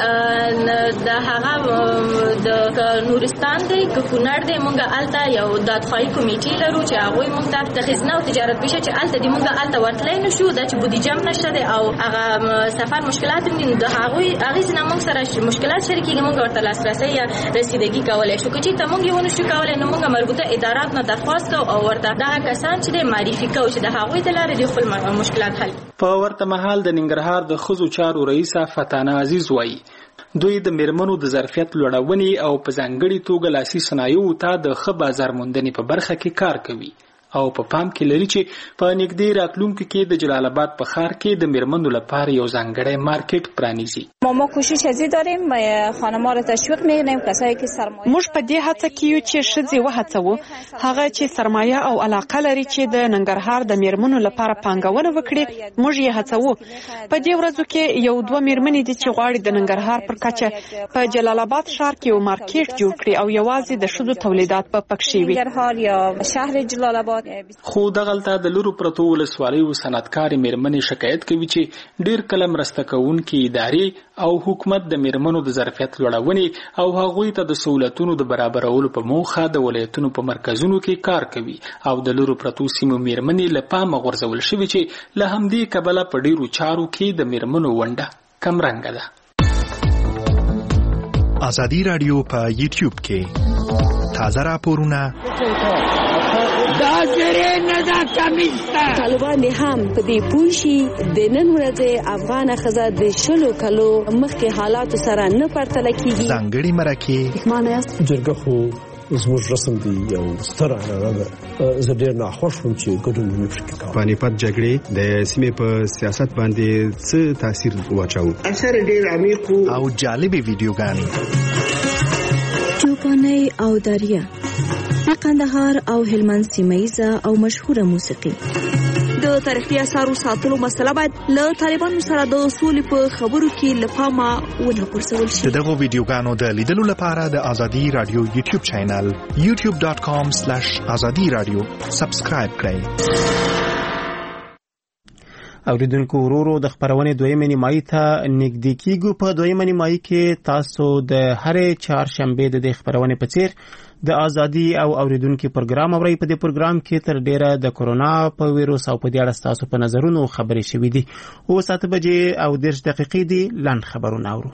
[SPEAKER 26] د هغه د نورستان دی که کونړ دی موږ هلته یو دادخواهي کمیټې لرو چې هغوی موږ ته د خزنه او تجارت پیشه چې هلته دی موږ هلته ورتلی نه شو دا چې بودیجه هم نشته دی او هغه سفر مشکلات هم دي د هغې څخه موږ سره مشکلات شریکېږي موږ ورته لاسرسی یا رسیدګي کولی شو که چېرته موږ یې ونه شو کولی نو موږ مربوطه ادارات نه درخواست کوو او ورته دغه کسان چې دی معرفي کوو چې د هغوی د لارې د خپل مشکلات حل.
[SPEAKER 24] په ورته مهال د ننګرهار د ښځو چارو رئیسه فتانه عزیز وایي دوی د میرمنو د ظرفیت لوړونې او په ځانګړي توګه لاسي صنایعو ته د ښه بازار موندنې په برخه کې کار کوي او په پام کې لري چې په نږدې راتلونکي کې د جلال آباد په ښار کې د میرمنو لپاره یو ځانګړی مارکیټ پرانیزي.
[SPEAKER 26] ما کوشش ازی داریم خانم‌ها را تشویق می‌کنیم کسایی که سرمایه
[SPEAKER 23] موږ په دې هڅه کې یو چې ښځې وهڅوو هغه چې سرمایه او علاقه لري چې د ننګرهار د میرمنو لپاره پانګونه وکړي موږ یې هڅوو. په دې ورځو کې یو دوه میرمنې دي چې غواړي د ننګرهار پر کچه په جلال آباد ښار کې یو مارکیټ جوړ کړي او یوازې د ښځو تولیدات په پکښې وي.
[SPEAKER 26] ننګرهار یا شهر جلال آباد
[SPEAKER 24] خو دغلته د لرو پرتو ولسوالیو صنعتکارې میرمنې شکایت کوي چې ډېر کله مرسته کوونکې ادارې او حکومت د میرمنو د ظرفیت لوړونې او هغوی ته د سہولتونو د برابرولو په موخه د ولایتونو په مرکزونو کې کار کوي او د لرو پرتو سیمو میرمنې له پامه غورځول شوي چې له همدې کبله په ډېرو چارو کې د میرمنو ونډه کمرنګه ده.
[SPEAKER 27] ازادي راډیو په یوټیوب کې تازه راپورونه
[SPEAKER 28] طالبان هم په دې پوه شي د نن ورځې افغان ښځه د شلو کلو مخکې حالاتو سره نه پرتله کیږي.
[SPEAKER 27] ځانګړي مرکې
[SPEAKER 29] جرګه خو زموږ رسم دی یو ستر عنعنه ده. زه ډېر ناخوښ وم چې ګډون مې پکې کاوه.
[SPEAKER 30] پانیپت جګړې د سیمې په سیاست باندې څه تاثیر واچاوه؟
[SPEAKER 29] اثر ډېر عمیق
[SPEAKER 27] او جالبې ویډیوګانې
[SPEAKER 28] چوپانۍ او دریا د قندهار او هلمند سیمه‌ایزه او مشهوره موسیقي. د تاریخي اثارو ساتلو مسله باید له طالبانو سره د سولې په خبرو کې له پامه ونه غورځول شي.
[SPEAKER 27] دغه ویډیوګانو د لیدلو لپاره د ازادي رادیو یوټیوب چینل youtube.com/azadiradio سبسکرایب کړئ.
[SPEAKER 2] اوریدونکو ورورو د خبرونې دویمه نیمایي ته نږدې کیږو. په دویمه نیمایي کې تاسو د هرې چهارشنبې د خبرونې په څیر د ازادي او اوریدونکو پروګرام اوري. په دې پروګرام کې تر ډیره د کورونا په ویروس او په دې اړه تاسو په نظرونو خبرې شوې دي. او 7 بجې او 10 دقیقې دي لاند خبرونه اورو.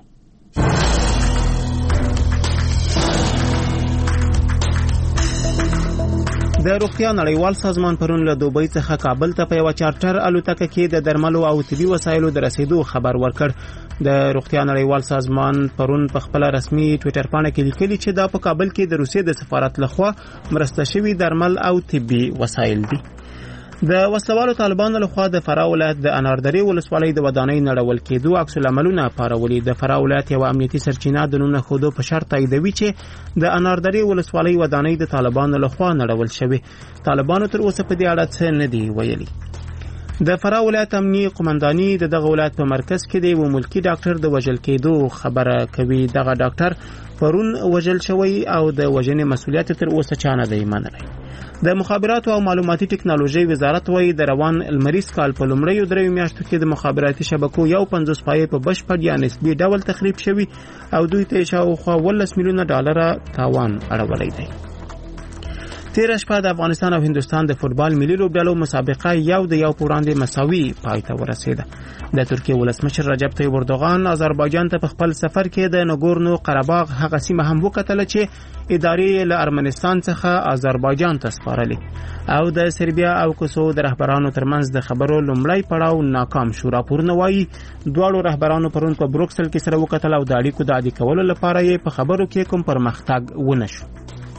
[SPEAKER 2] د روغتیا نړیوال سازمان پرون له دوبۍ څخه کابل ته په یو چارټر الوتکه کې د درملو او طبي وسایلو د رسیدو خبر ورکړ. د روغتیا نړیوال سازمان پرون په خپل رسمي ټوئیټر باندې کې لیکلي چې دا په کابل کې د روسیې د سفارت لخوا مرسته شوی درمل او طبي وسایل دي. د وسلوالو طالبانو لخوا د فراه ولایت د اناردرې ولسوالۍ د ودانۍ نړول کېدو عکس العملونه پارولي. د فراه ولایت یو امنیتي سرچینه د نوم خودو په شرط تاییدوي چې د اناردرې ولسوالۍ ودانۍ د طالبانو لخوا نړول شوی. طالبانو تر اوسه په دې اړه څه نه دی ویلي. د فراه ولایت امنیي قومنداني دغه ولایت په مرکز کې دی و ملکی ډاکټر د وژل کېدو خبره کوي. دغه ډاکټر پرون وژل شوی او د وژنې مسؤلیت تر اوسه چا نه دی منلی. د مخابراتو او معلوماتي ټکنالوژي وزارت وایي د روان المریز کال په لومړیو 3 میاشتو کې د مخابراتي شبکو 50 پای په بشپړ یا نسبي ډول تخریب شوی او دوی ته شاوخوا 18 میلیونه ډالر تاوان اړولی دی. تیر شپه د افغانستان او هندستان د فوتبال ملي لوبډلو مسابقه یو د یو وړاندې مساوي پای ته ورسیده. د ترکیه ولسمشر رجب طیب اردوغان آذربایجان ته په خپل سفر کې د نګورنو قرهباغ هغه سیمه هم وکتل چې ادارې له ارمنستان څخه آذربایجان ته سپارلې او د سربیا او کوسوو د رهبرانو ترمنځ د خبرو لومړی پړاو ناکام شو. راپورونه وایي دواړو رهبرانو پرون په بروکسل کې سره وکتل او د اړیکو د عادي کولو لپاره یې په خبرو کې کوم پرمختګ ونه شو.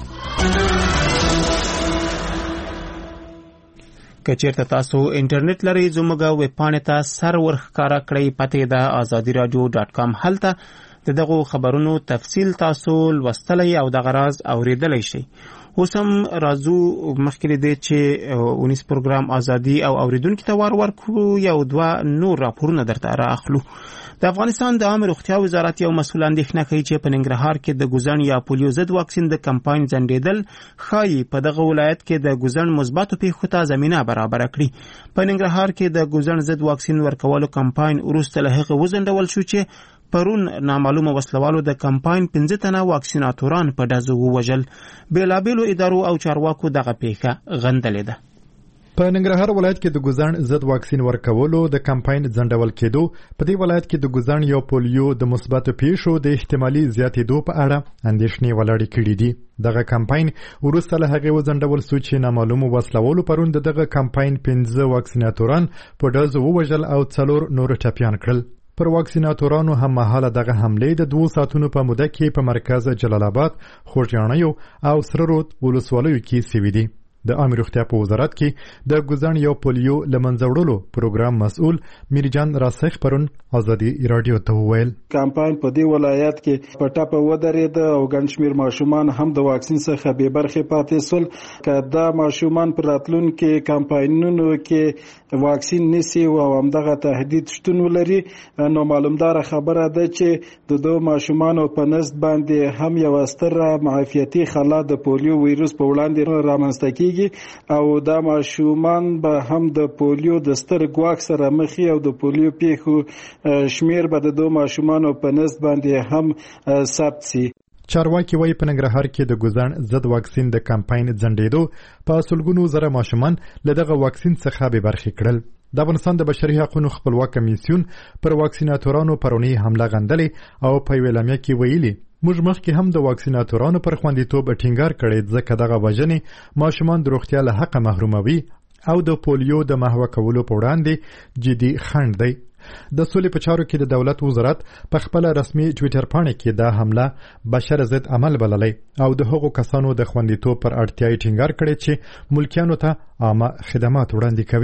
[SPEAKER 2] کچیرته تاسو انټرنیټ لرئ زموږ ویب پاڼې ته سر ورښکاره کړئ. پته ده azadiradio.com. هلته دغه خبرونو تفصیل تاسو لوستلی او د غراز اوریدلی شئ. اوس هم راځو مخکې دې چې 19 پروګرام ازادي او اوریدونکو ته ورکړو یو دوه نور راپورونه درته راخلو. د افغانستان د عامه روغتیا وزارت یو مسؤل اندېښنه کوي چې په ننګرهار کې د ګوزن یا پولیو ضد واکسین د کمپاین ځنډېدل ښایي په دغه ولایت کې د ګوزن مثبتو پیښو ته زمینه برابره کړي. په ننګرهار کې د ګوزن ضد واکسین ورکولو کمپاین وروسته له هغه وځنډول شو چې پرون نامعلومه وسلوالو د کمپاین 15 تنه واکسیناتوران په ډزو ووژل. بیلابیلو ادارو او چارواکو دغه پیښه غندلې ده.
[SPEAKER 7] په ننګرهار ولایت کې د ګوزن ضد واکسین ورکولو د کمپاین ځنډول کېدو په دې ولایت کې د ګوزن یا پولیو د مثبتو پیښو د احتمالي زیاتېدو په اړه اندېښنې ولاړې کړې دي. دغه کمپاین وروسته له هغې وځنډول شو چې نامعلومو وسلوالو پرون دغه کمپاین 15 واکسیناتوران په ډزو ووژل او 4 نور ټپیان کړل. پر واکسیناتورانو هم مهاله دغه حملې د 2 ساعتونو په موده کې په مرکز جلال آباد، خوږیاڼیو او سره رود ولسوالیو کې سوي دي. د عامه روغتیا په وزارت کې د ګوزن یو پولیو لمنځه وړلو پروګرام مسؤل میرجان راسخ پرون ازادي رادیو ته وویل
[SPEAKER 1] کمپاین په دې ولایت کې په ټاپه ودرېد او ګڼ شمېر ماشومان هم د واکسین څخه بې برخې پاتې سول. که دا ماشومان پر راتلونکي کمپاینونو کې واکسین نسی او همدغه تهدید شتون ولري نو معلومدار خبره ده چې د دوه ماشومانو په نسبت باندې هم یو ستره معافیتي خلا د پولیو ویروس په وړاندې رامنځته کیږي او دا ماشومان به هم د پولیو د ستر ګواښ سره مخ او د پولیو پیښو شمیر به د دوه ماشومانو په نسبت باندې هم ثبت شي.
[SPEAKER 7] چارواکي وایي په ننګرهار کې د ګوزن ضد واکسین د کمپاین ځنډېدو په سلګونو زره ماشومان له دغه واکسین څخه بې برخې کړل. د افغانستان د بشري حقوقو خپلواک کمیسیون پر واکسیناتورانو پرونی حمله غندلې او په ویلامیا کې ویلي موږ مخکې هم د واکسیناتورانو پر خوندیتوب ټینګار کړی ځکه دغه وژنې ماشومان د روغتیا له حقه محروموي او د پولیو د محوه کولو په وړاندې جدي خنډ دی. د سولې په چارو کې د دولت وزارت په خپل رسمي ټوئیټر باندې کې دا حمله بشر ضد عمل بللی او د هغو کسانو د خوندیتوب پر اړتیا ټینګار کړی چې ملکیانو ته عامه خدمات وړاندې کوي.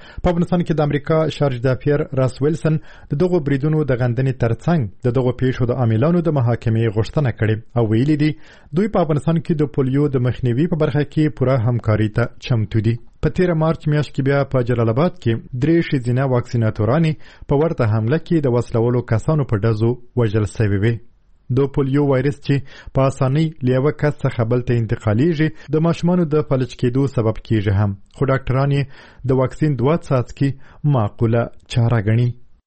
[SPEAKER 7] په افغانستان کې د امریکا شارج دافیر راس ویلسن د دغو بریدونو د غندنې ترڅنګ د دغو پیښو د عاملانو د محاکمې غوښتنه کړې او ویلي دي دوی په افغانستان کې د پولیو د مخنیوي په برخه کې پوره همکاري ته چمتو دي. په 13 مارچ میاشت کې بیا په جلال آباد کې 3 ښځینه واکسیناتورانې په ورته حمله کې د وسلوالو کسانو په ډزو وژل شوې وې. د پولیو وایرس چې په اسانۍ له یوه کس څخه بل ته انتقالیږي د ماشومانو د فلج کېدو سبب کېږي هم، خو ډاکټران یې د واکسین 2 څاڅکي معقوله چاره ګڼي.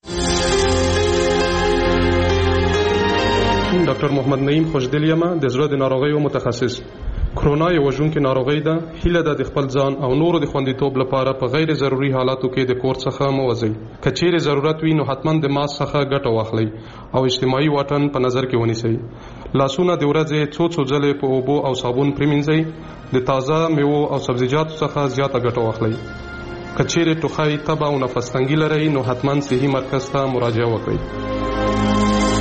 [SPEAKER 3] ډاکټر محمد نعیم خوشدل یم، د زړه د ناروغیو متخصص. کرونا یو وژونکې ناروغي ده. هیله ده د خپل ځان او نورو د خوندیتوب لپاره په غیر ضروري حالاتو کې د کور څخه مه وځئ. که چیرې ضرورت وي نو حتما د ماسک څخه ګټه واخلئ او اجتماعي واټن په نظر کې ونیسئ. لاسونه د ورځې څو ځلې په اوبو او صابون پریمنځئ. د تازه میوو او سبزیجاتو څخه زیاته ګټه واخلئ. که چیرې ټوخی، تبه او نفس تنګي لرئ نو حتما صحي مرکز ته مراجعه وکړئ.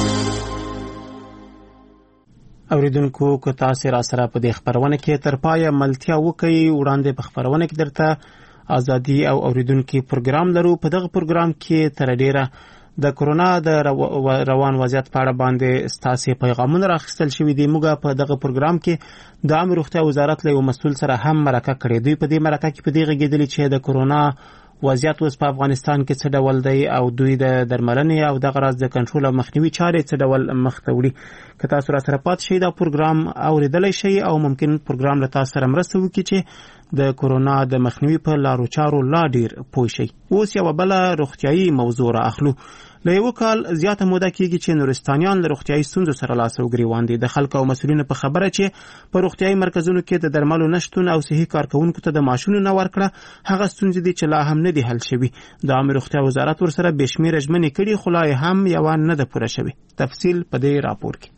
[SPEAKER 2] اوریدونکو که تاسو را سره په دې خبرونه کې تر پایه ملتیا وکړئ، وړاندې په خبرونه کې درته ازادي او اوریدونکو پروګرام لرو. په دغه پروګرام کې تر ډیره د کرونا د روان وضعیت په اړه باندې ستاسو پیغامونه راخستل شوي دي. موږ په دغه پروګرام کې د عامه روغتیا وزارت له مسؤل سره هم مرکه کړې. دوی په دې مرکه کې په دې غږېدلي چې د کرونا وضعیت اوس په افغانستان کې څه ډول دی او دوی د درملنې او دغه راز د کنټرول او مخنیوي چارې څه ډول مخ ته وړي. که تاسو را سره پات شئ دا پروګرام اوریدلی شئ او ممکن پروګرام له تاسو سره مرسته وکړي چې د کرونا د مخنیوي په لارو چارو لا ډیر پوه شئ. اوس یوه بله روغتیایي موضوع را اخلو. له یو کال زیاته موده کېږي چې نورستانیان له روغتیایي ستونزو سره لاس او ګریوان دي. د خلکو او مسؤلینو په خبره چې په روغتیایي مرکزونو کې د درملو نشتون او صحي کارکوونکو ته د معاشونو نه ورکړه هغه ستونزې دي چې لا هم نه دي حل شوي. د عامه روغتیا وزارت ورسره بې شمېره ژمنې کړي خو لا هم یوه نه ده پوره شوې. تفصیل په دې راپور کې.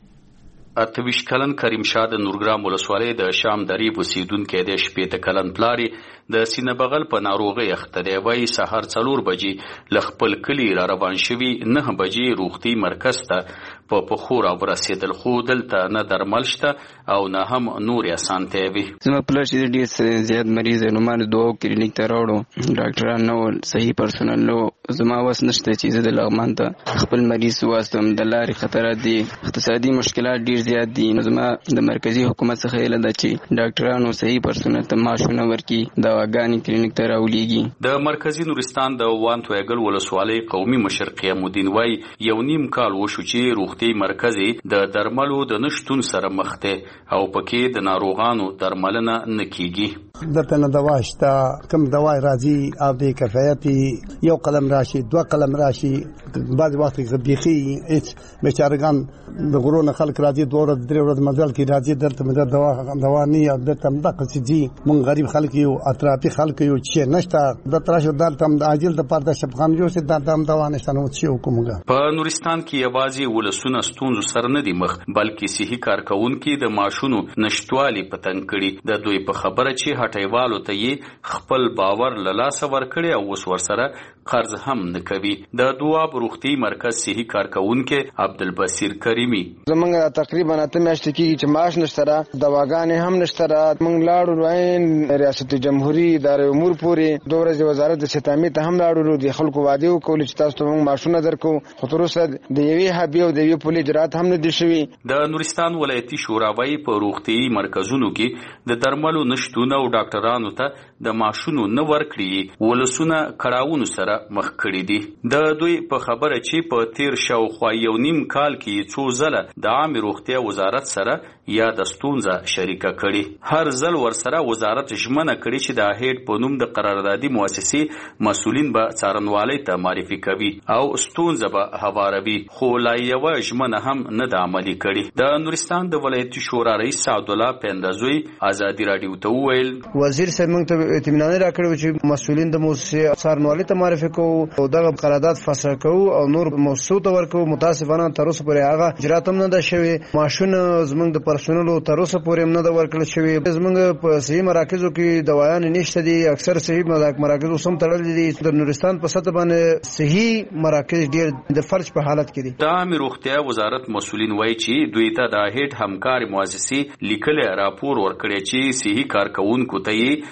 [SPEAKER 4] 28 کلن کریم شاه د نورګرام ولسوالۍ د شام درې اوسیدونکی دی. 18 کلن پلار د سینه بغل په ناروغۍ اخته دی. وایي سهار 4 بجې له خپل کلي را روان شوي 9 بجې روغتي مرکز ته په پخو راورسېدل، خو دلته نه درمل شته او نه هم نورې اسانتیاوې وي.
[SPEAKER 9] زما پلار چې ډېر زیات مریض دی نو ما د دوه کلینیک ته راوړو. ډاکټران نه ول، صحي پرسونل نه و. زما وس نشته چې زه د لغمان ته خپل مریض واستم. د لارې خطرات دي، اقتصادي مشکلات ډېر زیات دي. نو زما د مرکزی حکومت څخه هیله ده چې ډاکټرانو صحي پرسونل ته معاشونه ورکړي، دواګانې کلینیک ته راولېږي.
[SPEAKER 4] د مرکزی نورستان د وان تویګل ولسوالۍ قومي مشر قیامالدین وایي 1.5 کال وشو چې روغتي مرکز د درملو د نشتون سره مخ دی او پکې د ناروغانو درملنه نه کیږي.
[SPEAKER 10] دلته نه دوا شته، کوم دوا راځي او د کفایت یو قلم راشي 2 قلم راشي. بعض وخت کې بيخي هیڅ بیچارهګان د غرونه خلک راځي 2 ورځې 3 ورځې مزل کې راځي دلته مده دوا نه یا دلته مدقه چې مونږ غریب خلک یو اطرافي خلک یو چې نشته د تراشه دلته د عاجل د پاره د شپخان یو چې دلته دوا نشته. نو چې حکومت
[SPEAKER 4] په نورستان کې یوازې ولسونه ستونزو سره نه دي مخ، بلکې صحي کارکوونکي د معاشونو نشټوالي پتنګ کړي. د دوی په خبره چې هټیوالو ته یې خپل باور له لاسه ورکړي او اوس ورسره قرض هم نه کوي. د دواب روغتي مرکز صحي کارکوونکي عبدالبصیر کریمي
[SPEAKER 11] زمونږ تقریبا 8 میاشتې کېږي چې معاش نشته، دواګانې هم نشته. موږ لاړو عین ریاست جمهوریت ادارې امور پورې 2 ورځې وزارت د ستامي ته هم لاړو. د خلکو وعده وکول چې تاسو ته موږ معاشونه درکو، خو تر اوسه د یوې حبي او د یوې پولي اجرات هم نه دي شوي.
[SPEAKER 4] د نورستان ولایتي شورا وايي په روغتي مرکزونو کې د درملو نشټونه او ډاکټرانو ته د معاشونو نه ورکړي ولسونه کړاوونو سره مخ کړي دي. د دوی په خبره چې په تیر شاوخوا 1.5 کال کې څو ځله د عامه روغتیا وزارت سره یا د ستونزه شریکه کړي. هر ځل ورسره وزارت ژمنه کړي چې د هیډ په نوم د قراردادي مؤسسې مسؤلین به څارنوالۍ ته معرفي کوي او ستونزه به هواروي، خو لا یوه ژمنه هم نه ده عملي کړي. د نورستان د ولایتي شورا رئیس سعد الله پیندازوی ازادي راډیو ته وویل
[SPEAKER 10] وزیر صاحب موږ ته اطمینان راکړی چې مسؤلین د مؤسسې څارنوالۍ ته معرفي کوو او دغه قرارداد فسخ کوو او نور مؤسسو ته ورکوو. متاسفانه تر اوسه پورې هغه اجرات هم نه ده شوي. معاشونه زموږ د پرسونلو تر اوسه پورې هم نه ده ورکړل شوي. زموږ په صحي مراکزو کې دوايان نشته دي. اکثر صحي مراکزو سم تړلي دي. د نورستان په سطح باندې صحي مراکز ډېر د فرج په حالت کې دي.
[SPEAKER 4] د عامه روغتیا وزارت مسؤلین وایي چې دوی ته د هیډ همکار مؤسسې لیکل راپور ورکړي چې صحي کارکوونکو ته د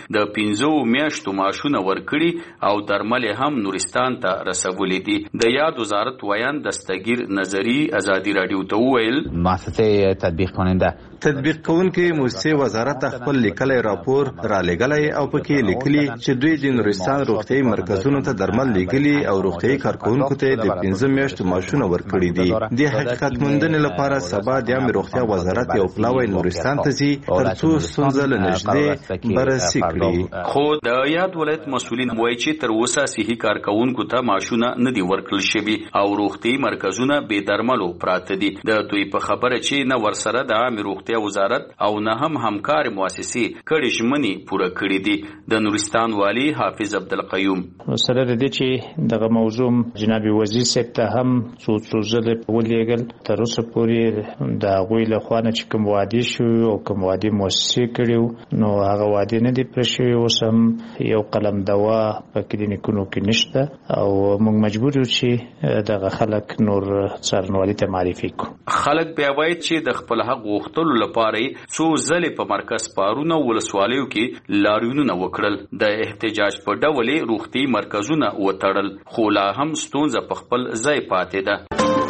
[SPEAKER 4] 15 میاشتو معاشونه ورکړي او درمل هم نورستان ته رسولې دي. د یاد وزارت ویان دستگیر نظری ازادي رادیو ته وویل
[SPEAKER 12] مؤسسه تطبیق کوونکې مؤسسې وزارت خپل لیکلي راپور را لېږلی او پکې لیکلي چې دوی د نورستان روغتیايي مرکزونو ته درمل لیږلي او روغتیايي کارکوونکو ته د 15 میاشتو معاشونه ورکړي دي. د حقیقت موندنې لپاره سبا د عامه روغتیا وزارت یو پلاوی نورستان ته ځي ترڅو ستونزه له نږدې بررسي کړي.
[SPEAKER 4] خو د یاد ولایت مسؤلین وایي چې تر اوسه صحي کارکوونکو ته معاشونه نه دي ورکړل شوي او روغتیايي مرکزونه بې درملو پراته دي. د دوی په خبره چې نه ورسره د عامه روغتیا وزارت او نه هم همکار مؤسسې کړي ژمنې پوره کړې دي. د نورستان والی حافظ عبدالقیوم
[SPEAKER 24] سره د دې چې دغه موضوع جناب وزیر صاحب ته هم څو ځله ولېږل تر اوسه پورې د هغوی له خوا نه چې کوم وعدې شوي او کوم وعدې مؤسسې کړي نو هغه وعدې نه دي پوره شوي. اوس هم یو قلم دوا په کلینیکونو کې نشته او موږ مجبور یو چې دغه خلک نور څارنوالي ته معرفي کړو.
[SPEAKER 4] خلک بیا وایي چې د خپل حق غوښتلو لپاره څو ځلې په مرکز پارونه ولسوالیو کې لاریونونه وکړل. د احتجاج په ډول روغتي مرکزونه وتړل خو لا هم ستونزه په خپل ځای پاتې ده.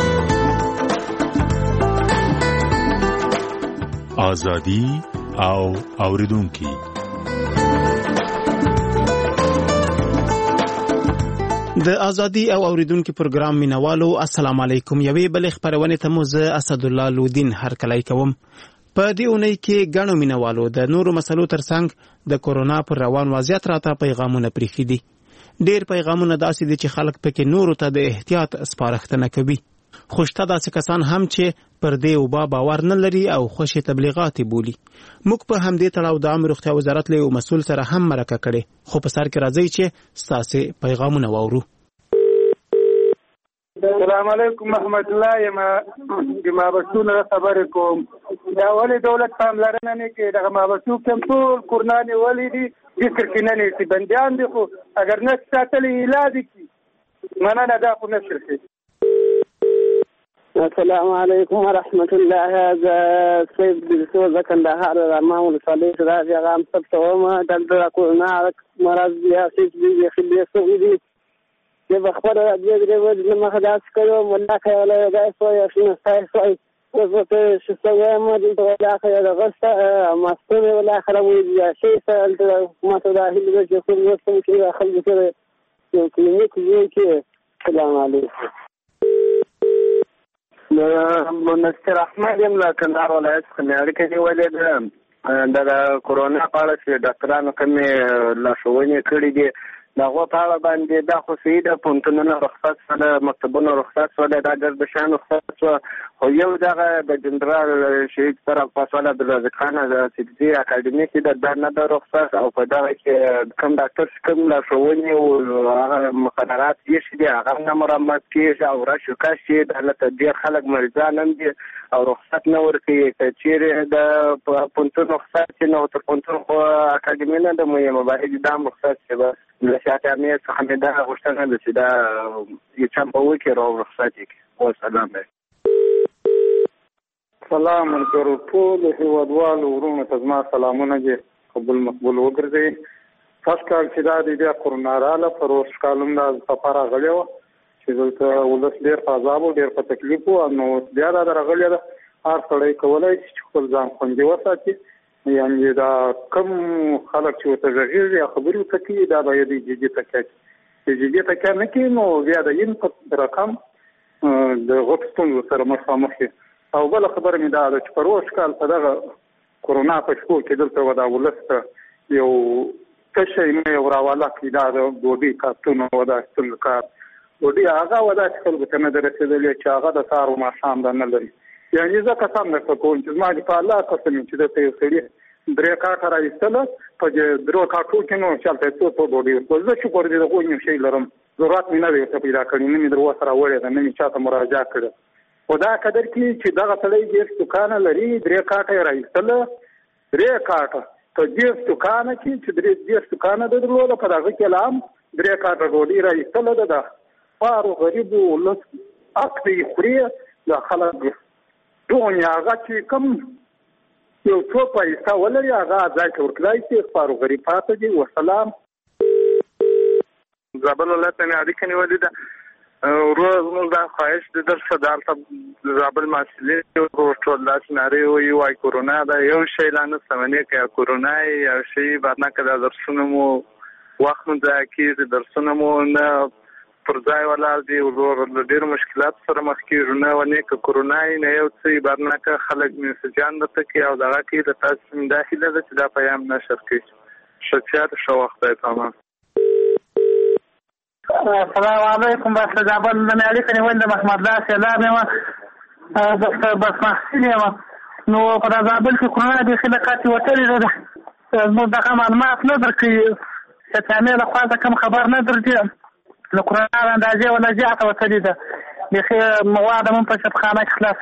[SPEAKER 27] ازادي او اوریدونکي
[SPEAKER 2] د ازادي او اوریدونکو پروګرام مینوالو السلام علیکم. یوې بلې خبرونه ته مو زه اسد الله لودین هرکلی کوم. په دې اونۍ کې ګڼو مینوالو د نورو مسلو ترڅنګ د کورونا پر روان وضعیت راته پیغامونه پریښي دي. ډېر پیغامونه داسې دي چې خلک پکې نورو ته د احتیاط سپارښتنه کوي. خو شته داسې کسان هم چې پر دې وبا باور نه لري او خوشې تبلیغات بولي. موږ په همدې تړاو د عامه روغتیا وزارت له یو مسؤل سره هم مرکه کړې خو په سر کې راځي چې ستاسې پیغامونه واورو.
[SPEAKER 13] السلام علیکم محمد الله یما د مابسونه خبرې کوم. دا ولې دولت پاملرنه نه کوي دغه مابسو کوم ټول کورونا نه ولې دي ذکر کې نه نشي بنديان دي خو اگر نه ساتلې علاج کی مننه دا خو نشر شي.
[SPEAKER 14] السلام علیکم ورحمت الله. هذا سيد دكتور كندهار الامام الصالح راجع عام سبتوما دلدل کورونا مرض یا سيد دي خليه سعودي چې بخبر راځي د مخداس کړو مله خیاله دا سوې شنو سای وزته شسوي ما د ولا خیاله غسه ماستوي ولا خرابوي یا شي سال ما ته دا هیله چې خو وسم کې خلک سره یو کلینیک یې کې. السلام علیکم.
[SPEAKER 13] منصر احمد یم له کندهار ولایت څخه اړیکه نیولې ده د کورونا په اړه چې ډاکټرانو کومې لارښوونې کړې دي دغه په اړه باندې دا خو سیده پونتونونه رخصت سره مکتبونه رخصت سره دا د بشان رخصت سره خو یو دغه د جنرال شهید سره فاصله د رزق خان د سیدي اکاډمي کې د نه رخصت او په دغه کې کوم ډاکټر کوم لارښوونې او هغه مقررات یې شي هغه نه مرمت کېږي او راشو کاشي د ډېر خلک مریضان هم دي او رخصت نه ورکوي. چیرې د پونتون رخصت چې نو تر پونتون خو اکاډمي نه د مهمه باندې دا رخصت چې بس لسیات امیر څخه مې دا غوښتنه ده چې دا یو چم په وکړي او رخصت یې والسلام علیکم. سلام علیکم ټول هیوادوالو ورونو ته زما سلامونه دي قبول مقبول وګرځي. تاسو کال چې دا د کورونا رااله پر اوس کالم دا سفر غلې و چې دلته ولس ډېر په عذاب او ډېر په تکلیف و نو بیا دا راغلی ده هر سړی کولی چې خپل ځان خوندي وساتي. یعنې دا کم خلک چې ورته غږېږي یا خبرې ورته کوي دا باید جدي تکیه کړي. چې جدي تکیه نه کوي نو بیا د انپوټ رقم د غټ ستونزو سره مخامخ شي. او بله خبره مې دا ده چې پر اوس کال په دغه کورونا په شپو کې دلته و دا ولس ته یو څه شی مې یو راواله کړي دا د ډوډۍ کارتونه و دا ستونزه کار ډوډۍ هغه و دا چې خلکو ته نه ده رسېدلې چې هغه د سهار و ماښام ده نه لري. یعنې زه قسم درته کوم چې زما د په الله قسم چې دلته یو سړي 3 کاټه راایستله په دې 3 کاټو کې نو چې هلته یې څو ډوډۍ ورکړل. زه شکر دې د هغوی یو شی لرم ضرورت مې نه دی ورته پیدا کړی نه مې در ورسره وړې ده نه مې چاته مراجعه کړې. خو دا قدر کې چې دغه سړی 10 دوکانه لري 3 کاټه یې راایستله 3 کاټه په 10 دوکانه کې چې 10 دوکانه ده درلوده په دغه کې لا هم 3 کاټه ډوډۍ راایستله ده د خوارو غریبو ولس حق دی خوري د خلک دونې هغه چې کوم یو څو پیسې ولري هغه ځای ته ورکړای شي خپارو غریب پاتې دي. وسلام. زابل ولایت نه اړیکه نیولې ده. روز موږ دا خواهش د درس دالته زابل مسئولین ټول لاس ناری وي کورونا دا یو شی لانه سمونه کې کورونا یو شی بعد نه کړه درسونه مو وخت نه ځای کې درسونه مو نه پر ځای ولر دي ورور ډېر مشکلات سره مخ کېږي نه ونه ک کورونا نه یو څه بعد نه ک خلک میسجان د تکي او دغه کې د تاسو داخله ده چې دا پیغام نشر کړي شخصیت شو وخت تمام.
[SPEAKER 5] السلام علیکم. بس زابل نه اړیکه نیول د محمد الله سلام یم بس محسن یم نو په زابل کې کورونا د خلکات وتلې ده نو دغه معلومات نه درکې چې تعامل له خوا کوم خبر نه درځي نو کورونا اندازې ولا زیاته وتلې ده د مواد من په شپخانه کې خلاص